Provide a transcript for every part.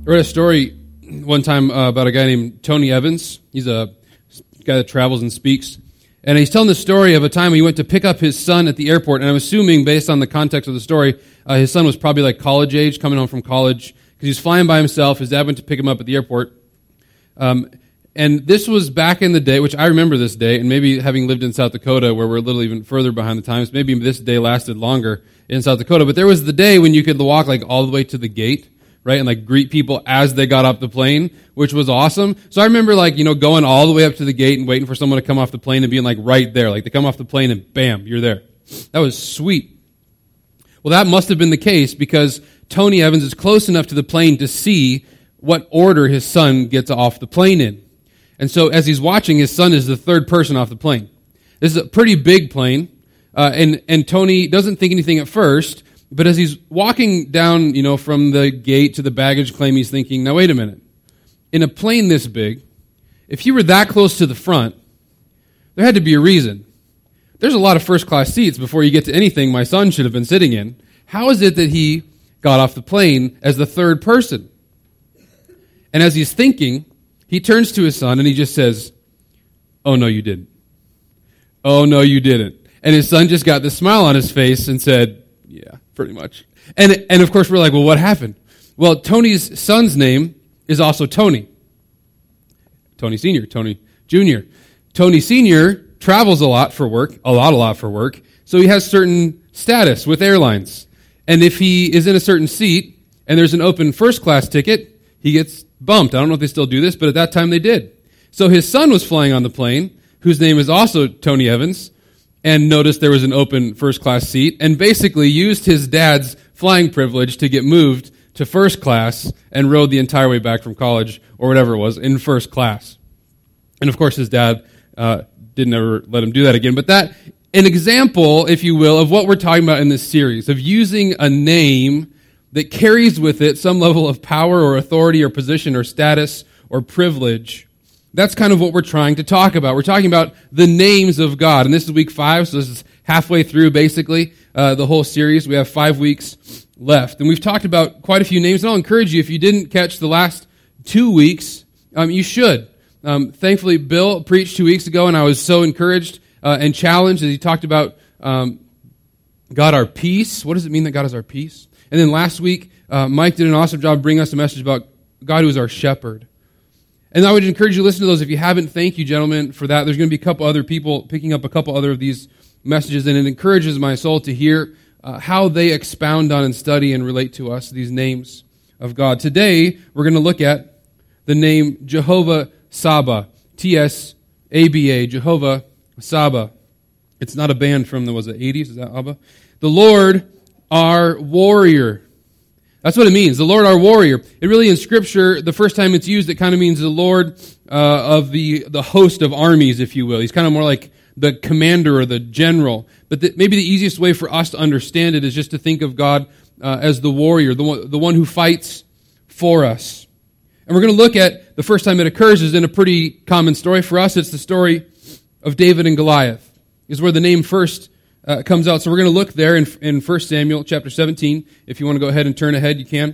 I read a story one time about a guy named Tony Evans. He's a guy that travels and speaks. And he's telling the story of a time he went to pick up his son at the airport. And I'm assuming, based on the context of the story, his son was probably like college age, coming home from college, because he's flying by himself. His dad went to pick him up at the airport. And this was back in the day, which I remember this day, and maybe having lived in South Dakota, where we're a little even further behind the times, maybe this day lasted longer in South Dakota. But there was the day when you could walk like all the way to the gate, right, and like greet people as they got off the plane, which was awesome. So I remember going all the way up to the gate and waiting for someone to come off the plane and being like right there. Like they come off the plane and bam, you're there. That was sweet. Well, that must have been the case because Tony Evans is close enough to the plane to see what order his son gets off the plane in. And so as he's watching, his son is the third person off the plane. This is a pretty big plane, and Tony doesn't think anything at first, but as he's walking down, from the gate to the baggage claim, he's thinking, now wait a minute. In a plane this big, if you were that close to the front, there had to be a reason. There's a lot of first-class seats before you get to anything my son should have been sitting in. How is it that he got off the plane as the third person? And as he's thinking, he turns to his son and he just says, "Oh, no, you didn't. Oh, no, you didn't." And his son just got this smile on his face and said, "Yeah, pretty much." And of course, we're like, well, what happened? Well, Tony's son's name is also Tony. Tony Sr., Tony Jr. Tony Sr. travels a lot for work, a lot for work, so he has certain status with airlines. And if he is in a certain seat and there's an open first-class ticket, he gets bumped. I don't know if they still do this, but at that time they did. So his son was flying on the plane, whose name is also Tony Evans, and noticed there was an open first-class seat, and basically used his dad's flying privilege to get moved to first class and rode the entire way back from college, or whatever it was, in first class. And of course his dad didn't ever let him do that again. But that, an example, if you will, of what we're talking about in this series, of using a name that carries with it some level of power or authority or position or status or privilege. That's kind of what we're trying to talk about. We're talking about the names of God. And this is week 5, so this is halfway through, basically, the whole series. We have 5 weeks left. And we've talked about quite a few names, and I'll encourage you, if you didn't catch the last 2 weeks, you should. Thankfully, Bill preached 2 weeks ago, and I was so encouraged and challenged as he talked about God our peace. What does it mean that God is our peace? And then last week, Mike did an awesome job bringing us a message about God who is our shepherd. And I would encourage you to listen to those. If you haven't, thank you, gentlemen, for that. There's going to be a couple other people picking up a couple other of these messages, and it encourages my soul to hear how they expound on and study and relate to us, these names of God. Today, we're going to look at the name Jehovah Saba, T-S-A-B-A, Jehovah Saba. It's not a band from the 80s, is that Abba? The Lord, our warrior. That's what it means, the Lord our warrior. It really, in Scripture, the first time it's used, it kind of means the Lord of the host of armies, if you will. He's kind of more like the commander or the general. But maybe the easiest way for us to understand it is just to think of God as the warrior, the one who fights for us. And we're going to look at the first time it occurs is in a pretty common story for us. It's the story of David and Goliath. Is where the name first comes out. So we're going to look there in 1 Samuel chapter 17. If you want to go ahead and turn ahead, you can.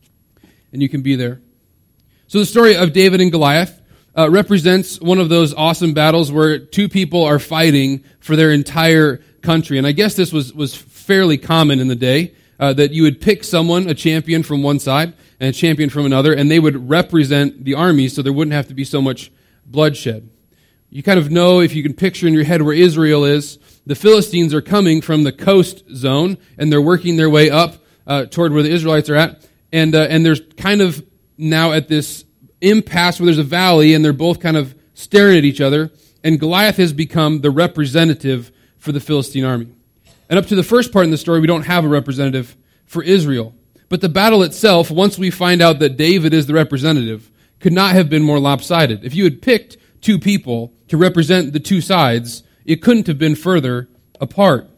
And you can be there. So the story of David and Goliath represents one of those awesome battles where two people are fighting for their entire country. And I guess this was fairly common in the day, that you would pick someone, a champion from one side and a champion from another, and they would represent the army so there wouldn't have to be so much bloodshed. You kind of know, if you can picture in your head where Israel is, the Philistines are coming from the coast zone, and they're working their way up toward where the Israelites are at. And there's kind of now at this impasse where there's a valley, and they're both kind of staring at each other. And Goliath has become the representative for the Philistine army. And up to the first part in the story, we don't have a representative for Israel. But the battle itself, once we find out that David is the representative, could not have been more lopsided. If you had picked two people to represent the two sides, it couldn't have been further apart.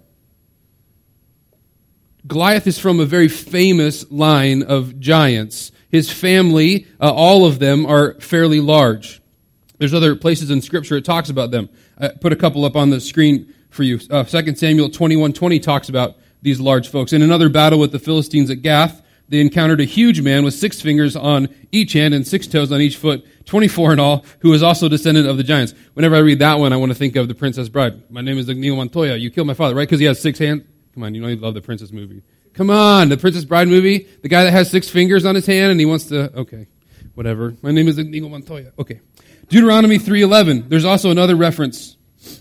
Goliath is from a very famous line of giants. His family, all of them, are fairly large. There's other places in Scripture it talks about them. I put a couple up on the screen for you. 2 Samuel 21:20 talks about these large folks. In another battle with the Philistines at Gath, they encountered a huge man with 6 fingers on each hand and 6 toes on each foot, 24 in all, who was also a descendant of the giants. Whenever I read that one, I want to think of The Princess Bride. My name is Inigo Montoya. You killed my father, right? Because he has 6 hands. Come on, you know you love the Princess movie. Come on, the Princess Bride movie. The guy that has 6 fingers on his hand and he wants to, okay, whatever. My name is Inigo Montoya. Okay. Deuteronomy 3:11. There's also another reference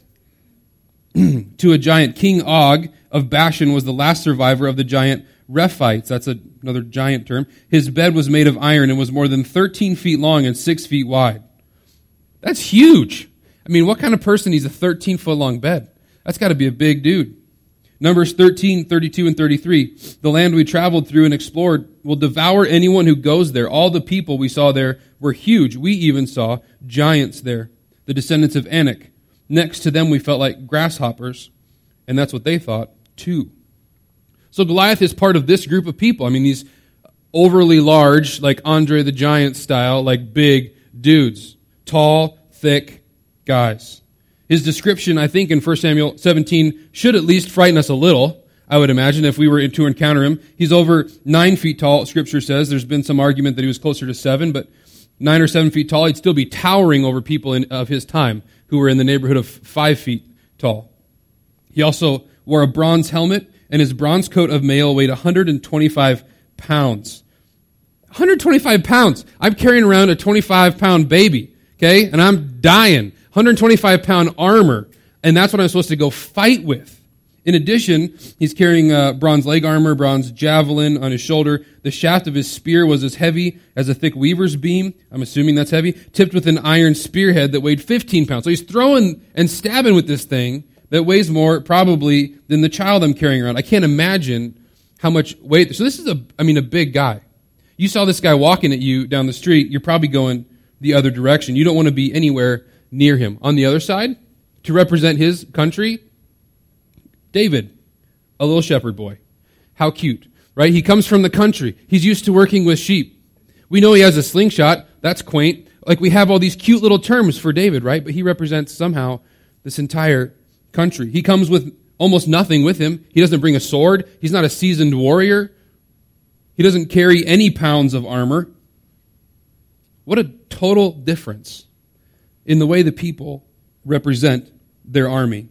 to a giant. King Og of Bashan was the last survivor of the giant Rephites. That's another giant term. His bed was made of iron and was more than 13 feet long and 6 feet wide. That's huge. I mean, what kind of person needs a 13-foot long bed? That's got to be a big dude. Numbers 13, 32, and 33. The land we traveled through and explored will devour anyone who goes there. All the people we saw there were huge. We even saw giants there, the descendants of Anak. Next to them we felt like grasshoppers, and that's what they thought too. So Goliath is part of this group of people. I mean, these overly large, like Andre the Giant style, like big dudes. Tall, thick guys. His description, I think, in 1 Samuel 17 should at least frighten us a little, I would imagine, if we were to encounter him. He's over 9 feet tall, Scripture says. There's been some argument that he was closer to 7, but 9 or 7 feet tall, he'd still be towering over people of his time who were in the neighborhood of 5 feet tall. He also wore a bronze helmet, and his bronze coat of mail weighed 125 pounds. 125 pounds. I'm carrying around a 25-pound baby, okay? And I'm dying. 125-pound armor, and that's what I'm supposed to go fight with. In addition, he's carrying bronze leg armor, bronze javelin on his shoulder. The shaft of his spear was as heavy as a thick weaver's beam. I'm assuming that's heavy. Tipped with an iron spearhead that weighed 15 pounds. So he's throwing and stabbing with this thing that weighs more probably than the child I'm carrying around. I can't imagine how much weight. So this is a big guy. You saw this guy walking at you down the street, you're probably going the other direction. You don't want to be anywhere near him. On the other side, to represent his country, David, a little shepherd boy. How cute, right? He comes from the country. He's used to working with sheep. We know he has a slingshot. That's quaint. Like, we have all these cute little terms for David, right? But he represents somehow this entire country. He comes with almost nothing with him. He doesn't bring a sword. He's not a seasoned warrior. He doesn't carry any pounds of armor. What a total difference in the way the people represent their army.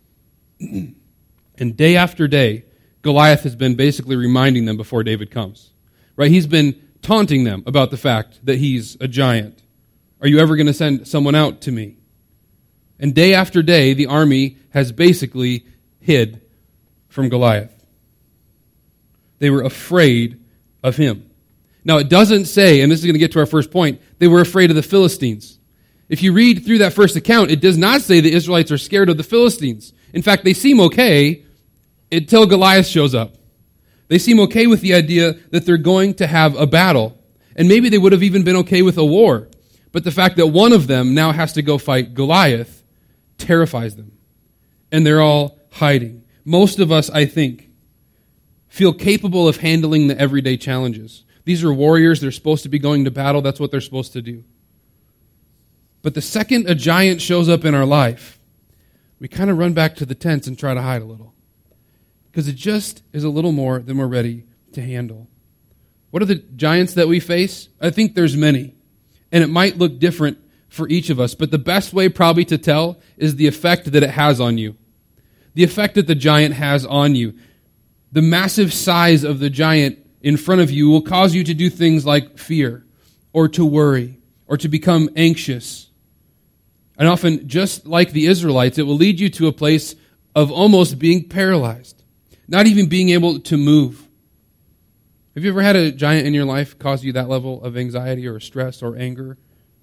And day after day, Goliath has been basically reminding them before David comes. Right? He's been taunting them about the fact that he's a giant. Are you ever going to send someone out to me? And day after day, the army has basically hid from Goliath. They were afraid of him. Now, it doesn't say, and this is going to get to our first point, they were afraid of the Philistines. If you read through that first account, it does not say the Israelites are scared of the Philistines. In fact, they seem okay until Goliath shows up. They seem okay with the idea that they're going to have a battle. And maybe they would have even been okay with a war. But the fact that one of them now has to go fight Goliath terrifies them. And they're all hiding. Most of us, I think, feel capable of handling the everyday challenges. These are warriors. They're supposed to be going to battle. That's what they're supposed to do. But the second a giant shows up in our life, we kind of run back to the tents and try to hide a little. Because it just is a little more than we're ready to handle. What are the giants that we face? I think there's many. And it might look different for each of us. But the best way probably to tell is the effect that it has on you. The effect that the giant has on you. The massive size of the giant in front of you will cause you to do things like fear, or to worry, or to become anxious. And often, just like the Israelites, it will lead you to a place of almost being paralyzed, not even being able to move. Have you ever had a giant in your life cause you that level of anxiety or stress or anger?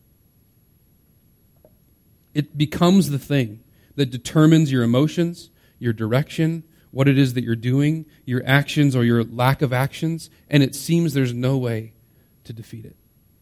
It becomes the thing that determines your emotions, your direction, what it is that you're doing, your actions or your lack of actions, and it seems there's no way to defeat it.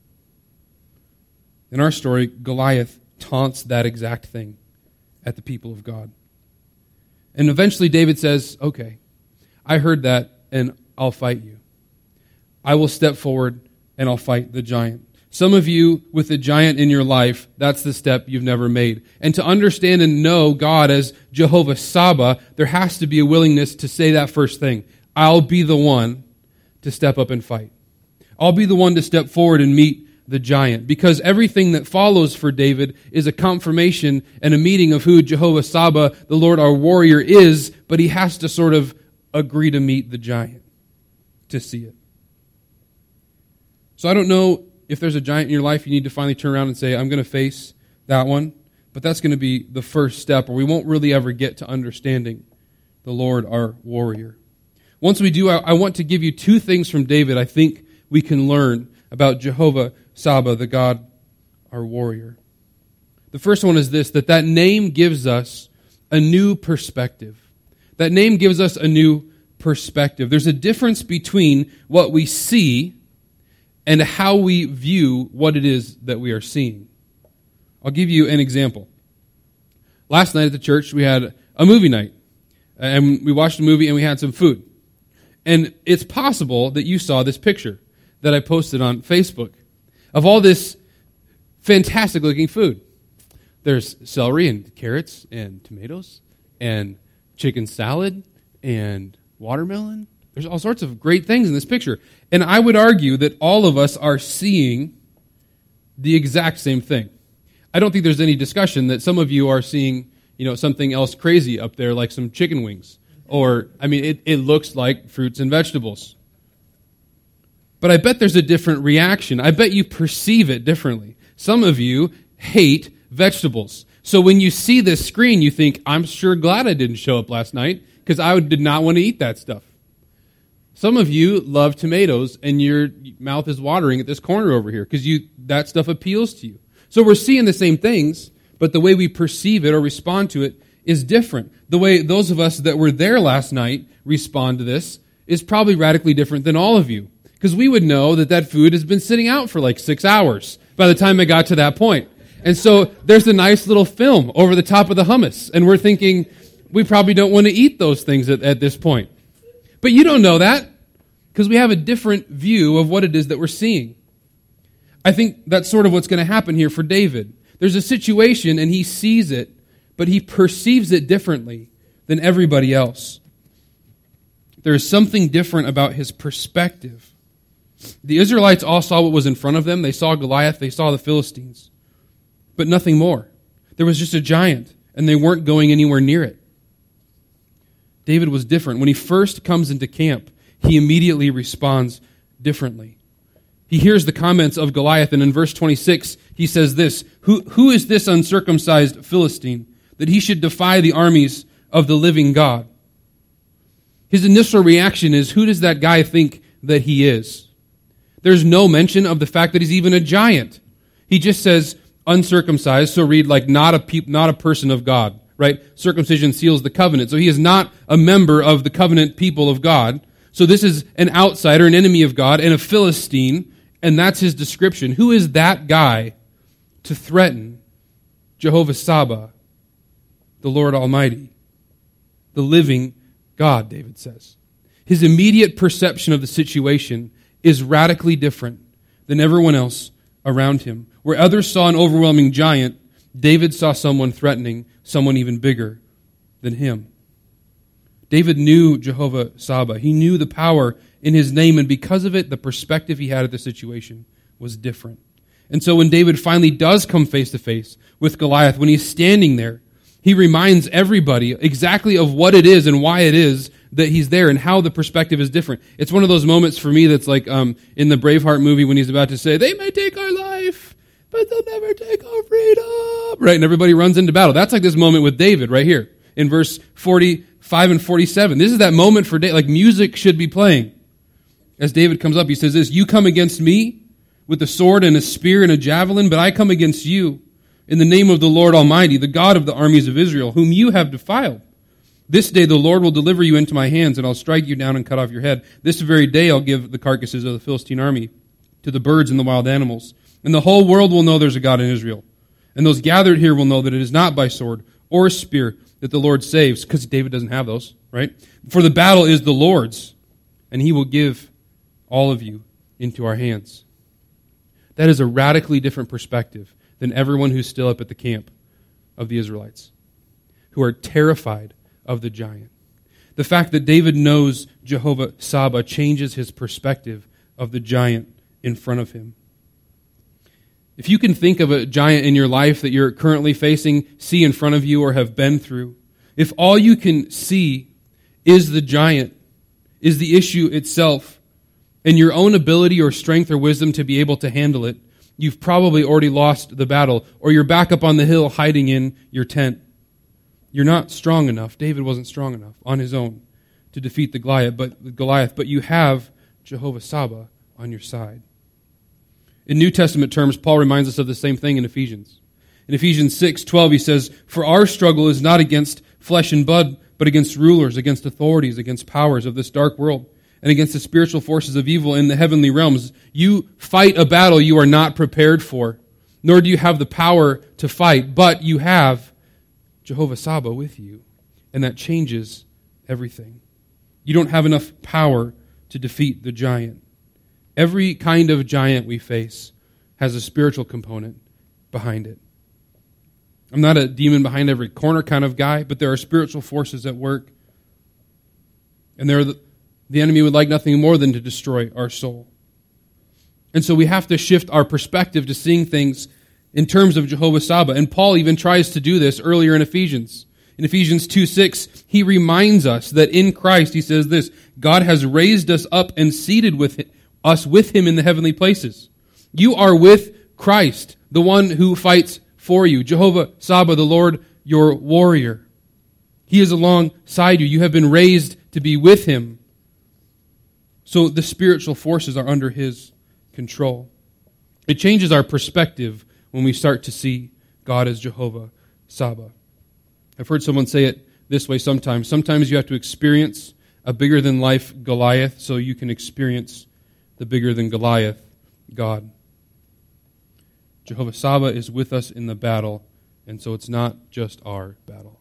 In our story, Goliath taunts that exact thing at the people of God. And eventually David says, okay, I heard that and I'll fight you. I will step forward and I'll fight the giant. Some of you with a giant in your life, that's the step you've never made. And to understand and know God as Jehovah Saba, there has to be a willingness to say that first thing. I'll be the one to step up and fight. I'll be the one to step forward and meet the giant, because everything that follows for David is a confirmation and a meeting of who Jehovah Saba, the Lord our warrior, is, but he has to sort of agree to meet the giant to see it. So I don't know if there's a giant in your life you need to finally turn around and say, I'm going to face that one, but that's going to be the first step, or we won't really ever get to understanding the Lord our warrior. Once we do, I want to give you two things from David I think we can learn about Jehovah Saba, the God, our warrior. The first one is this, that name gives us a new perspective. That name gives us a new perspective. There's a difference between what we see and how we view what it is that we are seeing. I'll give you an example. Last night at the church, we had a movie night. And we watched a movie and we had some food. And it's possible that you saw this picture that I posted on Facebook of all this fantastic looking food. There's celery and carrots and tomatoes and chicken salad and watermelon. There's all sorts of great things in this picture. And I would argue that all of us are seeing the exact same thing. I don't think there's any discussion that some of you are seeing, something else crazy up there, like some chicken wings. Or, it looks like fruits and vegetables. But I bet there's a different reaction. I bet you perceive it differently. Some of you hate vegetables. So when you see this screen, you think, I'm sure glad I didn't show up last night, because I did not want to eat that stuff. Some of you love tomatoes, and your mouth is watering at this corner over here, because that stuff appeals to you. So we're seeing the same things, but the way we perceive it or respond to it is different. The way those of us that were there last night respond to this is probably radically different than all of you. Because we would know that food has been sitting out for like 6 hours by the time it got to that point. And so there's a nice little film over the top of the hummus. And we're thinking, we probably don't want to eat those things at this point. But you don't know that, because we have a different view of what it is that we're seeing. I think that's sort of what's going to happen here for David. There's a situation and he sees it, but he perceives it differently than everybody else. There is something different about his perspective. The Israelites all saw what was in front of them. They saw Goliath, they saw the Philistines, but nothing more. There was just a giant, and they weren't going anywhere near it. David was different. When he first comes into camp, he immediately responds differently. He hears the comments of Goliath, and in verse 26, he says this, Who is this uncircumcised Philistine, that he should defy the armies of the living God? His initial reaction is, who does that guy think that he is? There's no mention of the fact that he's even a giant. He just says uncircumcised, so read like not a person of God, right? Circumcision seals the covenant. So he is not a member of the covenant people of God. So this is an outsider, an enemy of God, and a Philistine, and that's his description. Who is that guy to threaten Jehovah Saba, the Lord Almighty, the living God, David says. His immediate perception of the situation is radically different than everyone else around him. Where others saw an overwhelming giant, David saw someone threatening someone even bigger than him. David knew Jehovah Saba. He knew the power in his name, and because of it, the perspective he had of the situation was different. And so when David finally does come face to face with Goliath, when he's standing there, he reminds everybody exactly of what it is and why it is that he's there and how the perspective is different. It's one of those moments for me that's like in the Braveheart movie when he's about to say, they may take our life, but they'll never take our freedom. Right, and everybody runs into battle. That's like this moment with David right here in verse 45 and 47. This is that moment for David, like music should be playing. As David comes up, he says this, you come against me with a sword and a spear and a javelin, but I come against you in the name of the Lord Almighty, the God of the armies of Israel, whom you have defiled. This day the Lord will deliver you into my hands, and I'll strike you down and cut off your head. This very day I'll give the carcasses of the Philistine army to the birds and the wild animals. And the whole world will know there's a God in Israel. And those gathered here will know that it is not by sword or spear that the Lord saves, because David doesn't have those, right? For the battle is the Lord's, and he will give all of you into our hands. That is a radically different perspective than everyone who's still up at the camp of the Israelites, who are terrified of the giant. The fact that David knows Jehovah Saba changes his perspective of the giant in front of him. If you can think of a giant in your life that you're currently facing, see in front of you, or have been through, if all you can see is the giant, is the issue itself, and your own ability or strength or wisdom to be able to handle it, you've probably already lost the battle, or you're back up on the hill hiding in your tent. You're not strong enough. David wasn't strong enough on his own to defeat the Goliath, but you have Jehovah Saba on your side. In New Testament terms, Paul reminds us of the same thing in Ephesians. In Ephesians 6:12, he says, "For our struggle is not against flesh and blood, but against rulers, against authorities, against powers of this dark world, and against the spiritual forces of evil in the heavenly realms." You fight a battle you are not prepared for, nor do you have the power to fight, but you have Jehovah Saba with you, and that changes everything. You don't have enough power to defeat the giant. Every kind of giant we face has a spiritual component behind it. I'm not a demon behind every corner kind of guy, but there are spiritual forces at work. And the enemy would like nothing more than to destroy our soul. And so we have to shift our perspective to seeing things in terms of Jehovah Saba. And Paul even tries to do this earlier in Ephesians. In Ephesians 2:6, he reminds us that in Christ, he says this, God has raised us up and seated us with him in the heavenly places. You are with Christ, the one who fights for you. Jehovah Saba, the Lord, your warrior. He is alongside you. You have been raised to be with him. So the spiritual forces are under his control. It changes our perspective when we start to see God as Jehovah Saba. I've heard someone say it this way sometimes. Sometimes you have to experience a bigger-than-life Goliath so you can experience the bigger-than-Goliath God. Jehovah Saba is with us in the battle, and so it's not just our battle.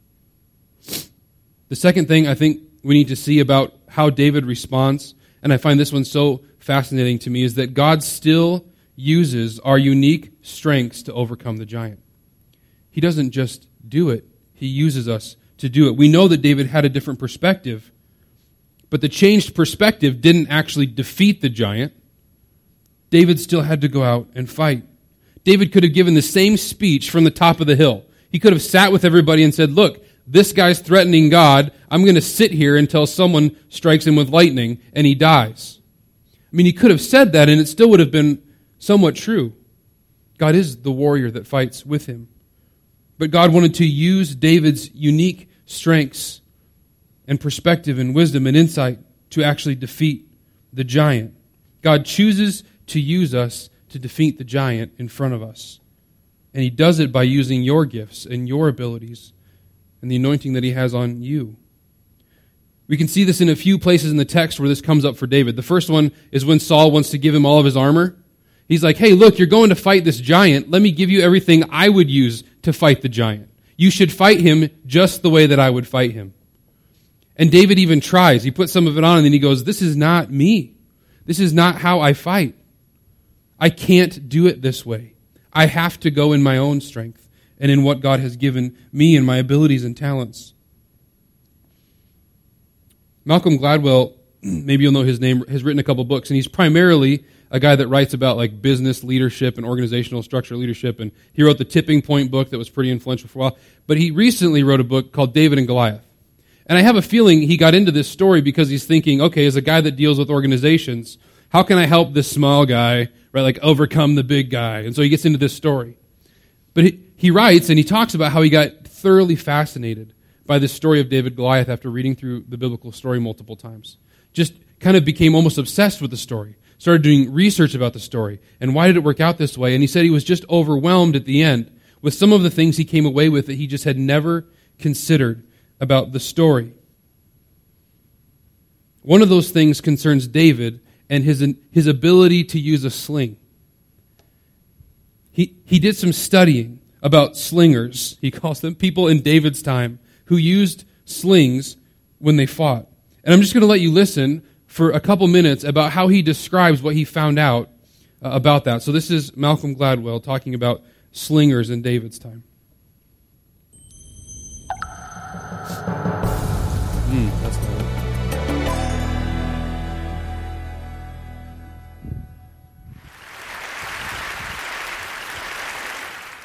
The second thing I think we need to see about how David responds, and I find this one so fascinating to me, is that God still uses our unique strengths to overcome the giant. He doesn't just do it, he uses us to do it. We know that David had a different perspective, but the changed perspective didn't actually defeat the giant. David still had to go out and fight. David could have given the same speech from the top of the hill. He could have sat with everybody and said, look, this guy's threatening God. I'm going to sit here until someone strikes him with lightning and he dies. I mean, he could have said that and it still would have been somewhat true. God is the warrior that fights with him. But God wanted to use David's unique strengths and perspective and wisdom and insight to actually defeat the giant. God chooses to use us to defeat the giant in front of us. And he does it by using your gifts and your abilities and the anointing that he has on you. We can see this in a few places in the text where this comes up for David. The first one is when Saul wants to give him all of his armor. He's like, hey, look, you're going to fight this giant. Let me give you everything I would use to fight the giant. You should fight him just the way that I would fight him. And David even tries. He puts some of it on and then he goes, this is not me. This is not how I fight. I can't do it this way. I have to go in my own strength and in what God has given me and my abilities and talents. Malcolm Gladwell, maybe you'll know his name, has written a couple books, and he's primarily a guy that writes about like business leadership and organizational structure leadership, and he wrote the Tipping Point book that was pretty influential for a while. But he recently wrote a book called David and Goliath. And I have a feeling he got into this story because he's thinking, okay, as a guy that deals with organizations, how can I help this small guy, right, like overcome the big guy? And so he gets into this story. But he writes and he talks about how he got thoroughly fascinated by this story of David Goliath after reading through the biblical story multiple times. Just kind of became almost obsessed with the story. Started doing research about the story. And why did it work out this way? And he said he was just overwhelmed at the end with some of the things he came away with that he just had never considered about the story. One of those things concerns David and his ability to use a sling. He did some studying about slingers, he calls them, people in David's time who used slings when they fought. And I'm just going to let you listen for a couple minutes about how he describes what he found out about that. So this is Malcolm Gladwell talking about slingers in David's time. That's not it.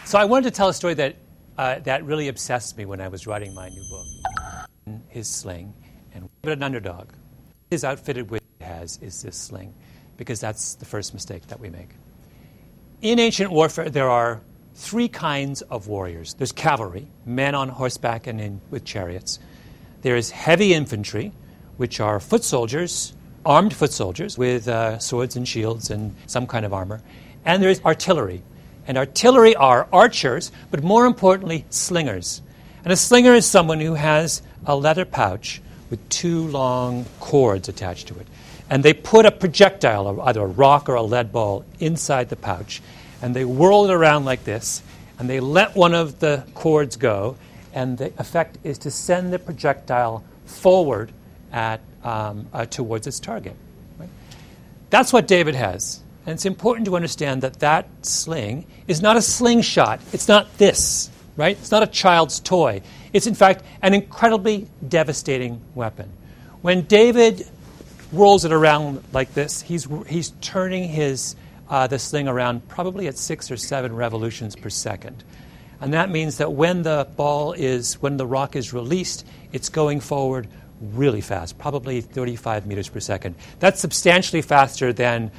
So I wanted to tell a story that really obsessed me when I was writing my new book. His sling, and an underdog. His outfitted with has is this sling, because that's the first mistake that we make. In ancient warfare, there are three kinds of warriors. There's cavalry, men on horseback and with chariots. There is heavy infantry, which are foot soldiers, armed foot soldiers with swords and shields and some kind of armor. And there is artillery. And artillery are archers, but more importantly, slingers. And a slinger is someone who has a leather pouch with two long cords attached to it. And they put a projectile, either a rock or a lead ball, inside the pouch. And they whirl it around like this. And they let one of the cords go. And the effect is to send the projectile forward towards its target. Right? That's what David has. And it's important to understand that that sling is not a slingshot. It's not this, right? It's not a child's toy. It's, in fact, an incredibly devastating weapon. When David whirls it around like this, he's turning the sling around probably at 6 or 7 revolutions per second. And that means that when the rock is released, it's going forward really fast, probably 35 meters per second. That's substantially faster than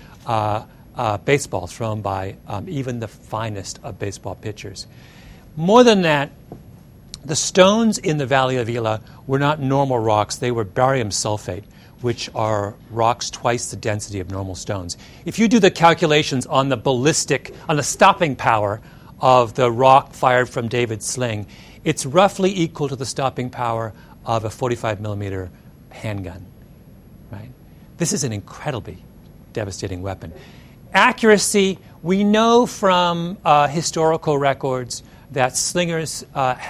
baseball thrown by even the finest of baseball pitchers. More than that, the stones in the Valley of Elah were not normal rocks. They were barium sulfate, which are rocks twice the density of normal stones. If you do the calculations on the stopping power of the rock fired from David's sling, it's roughly equal to the stopping power of a 45 millimeter handgun. Right? This is an incredibly devastating weapon. Accuracy, we know from historical records that slingers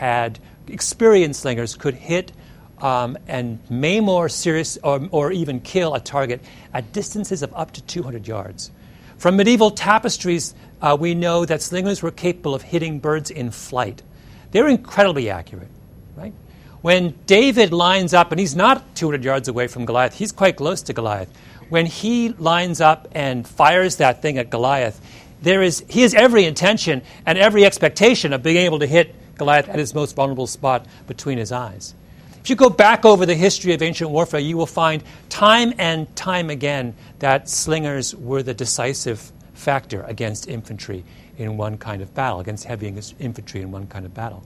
experienced slingers could hit and maim or serious or even kill a target at distances of up to 200 yards. From medieval tapestries, we know that slingers were capable of hitting birds in flight. They're incredibly accurate, right? When David lines up, and he's not 200 yards away from Goliath, he's quite close to Goliath. When he lines up and fires that thing at Goliath, he has every intention and every expectation of being able to hit Goliath at his most vulnerable spot between his eyes. If you go back over the history of ancient warfare, you will find time and time again that slingers were the decisive factor against infantry in one kind of battle, against heavy infantry in one kind of battle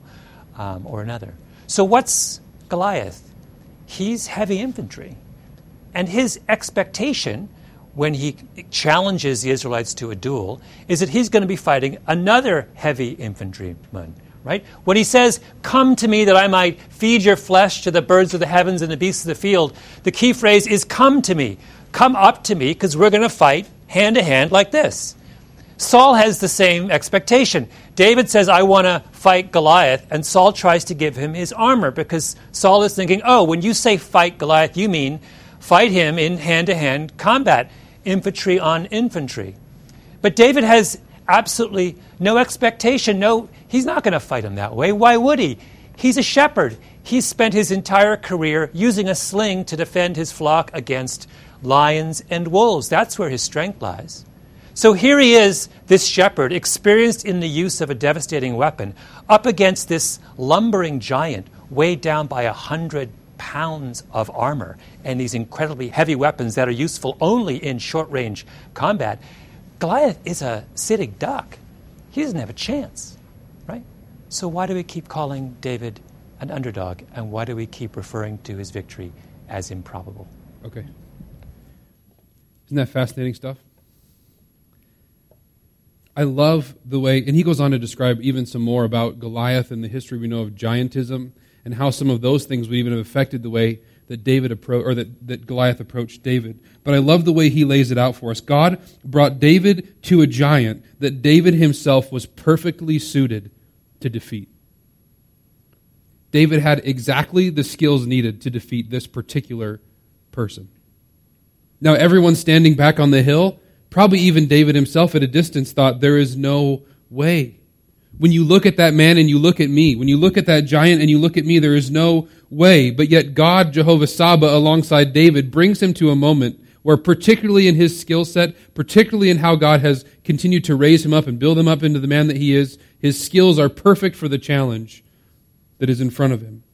or another. So what's Goliath? He's heavy infantry. And his expectation when he challenges the Israelites to a duel is that he's going to be fighting another heavy infantryman. Right? When he says, "Come to me that I might feed your flesh to the birds of the heavens and the beasts of the field," the key phrase is "come to me." Come up to me, because we're going to fight hand to hand like this. Saul has the same expectation. David says, "I want to fight Goliath," and Saul tries to give him his armor, because Saul is thinking, oh, when you say fight Goliath, you mean fight him in hand-to-hand combat, infantry on infantry. But David has absolutely no expectation. No, he's not going to fight him that way. Why would he? He's a shepherd. He's spent his entire career using a sling to defend his flock against lions and wolves. That's where his strength lies. So here he is, this shepherd, experienced in the use of a devastating weapon, up against this lumbering giant, weighed down by 100 pounds of armor and these incredibly heavy weapons that are useful only in short-range combat. Goliath is a sitting duck. He doesn't have a chance, right? So why do we keep calling David an underdog, and why do we keep referring to his victory as improbable? Okay. Isn't that fascinating stuff? I love the way, and he goes on to describe even some more about Goliath and the history we know of giantism and how some of those things would even have affected the way that that Goliath approached David. But I love the way he lays it out for us. God brought David to a giant that David himself was perfectly suited to defeat. David had exactly the skills needed to defeat this particular person. Now, everyone standing back on the hill, probably even David himself at a distance, thought, there is no way. When you look at that man and you look at me, when you look at that giant and you look at me, there is no way. But yet God, Jehovah Saba, alongside David, brings him to a moment where particularly in his skill set, particularly in how God has continued to raise him up and build him up into the man that he is, his skills are perfect for the challenge that is in front of him.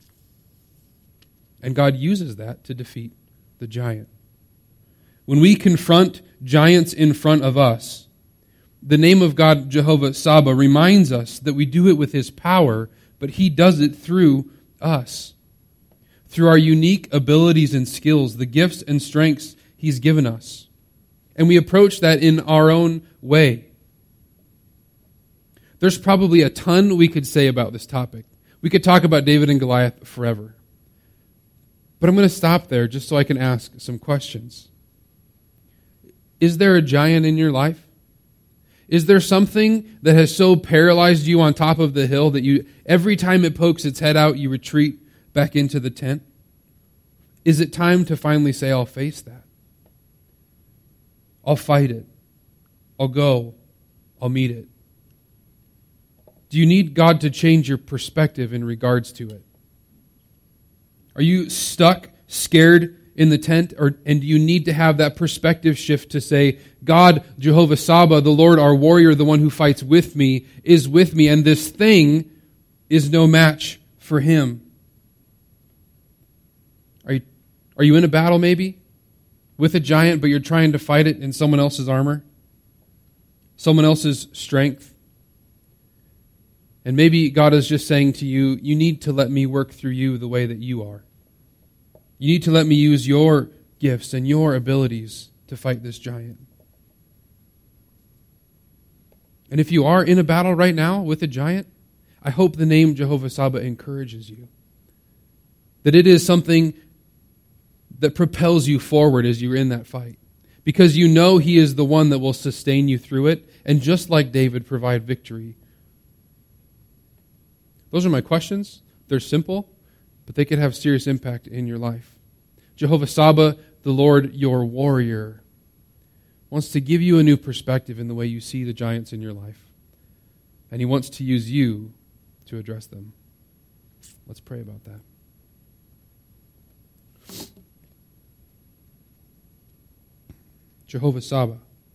And God uses that to defeat the giant. When we confront giants in front of us, the name of God, Jehovah Saba, reminds us that we do it with his power, but he does it through us. Through our unique abilities and skills, the gifts and strengths he's given us. And we approach that in our own way. There's probably a ton we could say about this topic. We could talk about David and Goliath forever. But I'm going to stop there just so I can ask some questions. Is there a giant in your life? Is there something that has so paralyzed you on top of the hill that you, every time it pokes its head out, you retreat back into the tent? Is it time to finally say, I'll face that? I'll fight it. I'll go. I'll meet it. Do you need God to change your perspective in regards to it? Are you stuck, scared in the tent, and do you need to have that perspective shift to say, God, Jehovah Saba, the Lord, our warrior, the one who fights with me, is with me, and this thing is no match for him? Are you in a battle maybe with a giant, but you're trying to fight it in someone else's armor, someone else's strength? And maybe God is just saying to you, you need to let me work through you the way that you are. You need to let me use your gifts and your abilities to fight this giant. And if you are in a battle right now with a giant, I hope the name Jehovah Saba encourages you. That it is something that propels you forward as you're in that fight. Because you know he is the one that will sustain you through it, and just like David, provide victory. Those are my questions. They're simple, but they could have serious impact in your life. Jehovah Saba, the Lord, your warrior, wants to give you a new perspective in the way you see the giants in your life. And he wants to use you to address them. Let's pray about that. Jehovah Saba,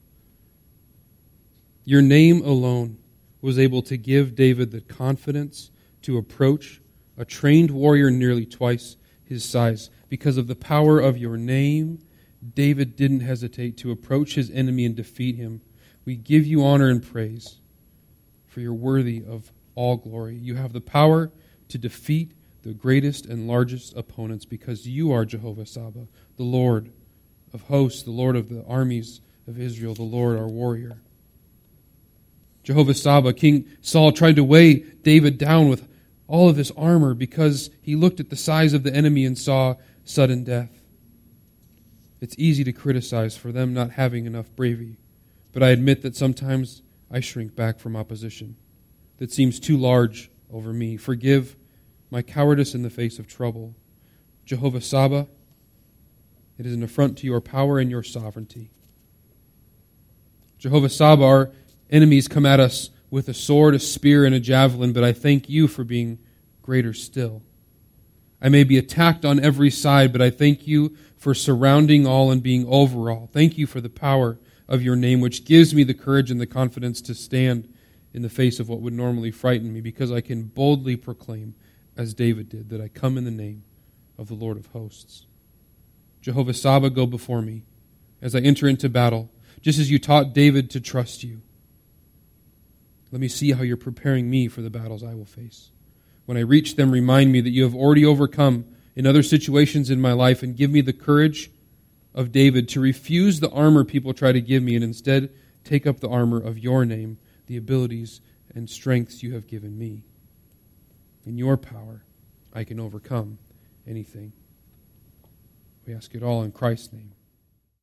your name alone was able to give David the confidence to approach a trained warrior nearly twice his size. Because of the power of your name, David didn't hesitate to approach his enemy and defeat him. We give you honor and praise, for you're worthy of all glory. You have the power to defeat the greatest and largest opponents because you are Jehovah Saba, the Lord of hosts, the Lord of the armies of Israel, the Lord our warrior. Jehovah Saba, King Saul tried to weigh David down with all of this armor because he looked at the size of the enemy and saw sudden death. It's easy to criticize for them not having enough bravery, but I admit that sometimes I shrink back from opposition that seems too large over me. Forgive my cowardice in the face of trouble. Jehovah Saba, it is an affront to your power and your sovereignty. Jehovah Saba, our enemies come at us with a sword, a spear, and a javelin, but I thank you for being greater still. I may be attacked on every side, but I thank you for surrounding all and being over all. Thank you for the power of your name, which gives me the courage and the confidence to stand in the face of what would normally frighten me, because I can boldly proclaim, as David did, that I come in the name of the Lord of hosts. Jehovah Saba, go before me as I enter into battle, just as you taught David to trust you. Let me see how you're preparing me for the battles I will face. When I reach them, remind me that you have already overcome in other situations in my life, and give me the courage of David to refuse the armor people try to give me and instead take up the armor of your name, the abilities and strengths you have given me. In your power, I can overcome anything. We ask it all in Christ's name.